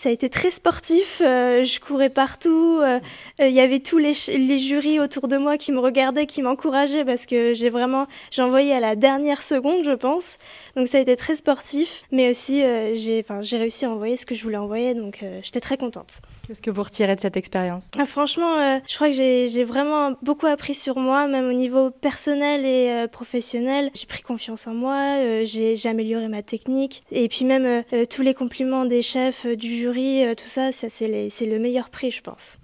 Ça a été très sportif, je courais partout, il y avait tous les jurys autour de moi qui me regardaient, qui m'encourageaient parce que j'ai envoyé à la dernière seconde, je pense. Donc ça a été très sportif, mais aussi, j'ai réussi à envoyer ce que je voulais envoyer, donc j'étais très contente. Qu'est-ce que vous retirez de cette expérience? Ah franchement, je crois que j'ai vraiment beaucoup appris sur moi, même au niveau personnel et professionnel. J'ai pris confiance en moi, j'ai amélioré ma technique et puis même, tous les compliments des chefs, du jury, tout ça, c'est le meilleur prix, je pense.